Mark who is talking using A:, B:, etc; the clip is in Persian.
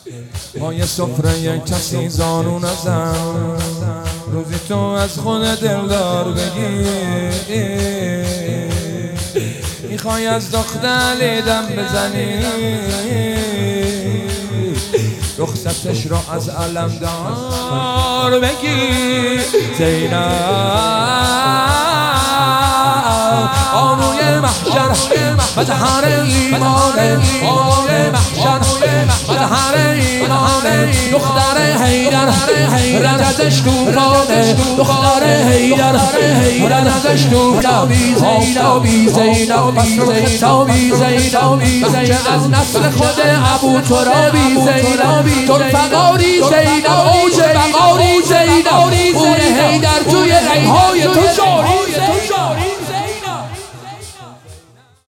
A: پای سفره کسی زانو نزن، روزی تو از خود دلدار بگی. میخوای از دختر دم بزنی، رخصتش را از علمدار بگی. زینب آنوی محشر مظهر ایمانه، آنوی محشر مظهر ایمانه، دختر حیدر رنزش توفانه، دختر حیدر رنزش توفانه. زینبی زینبی زینبی زینبی بچه از نسل خود ابو ترابی، زینبی ذوالفقاری زینب، اوج بقاری زینب، خون حیدر توی ریهای تو جاری.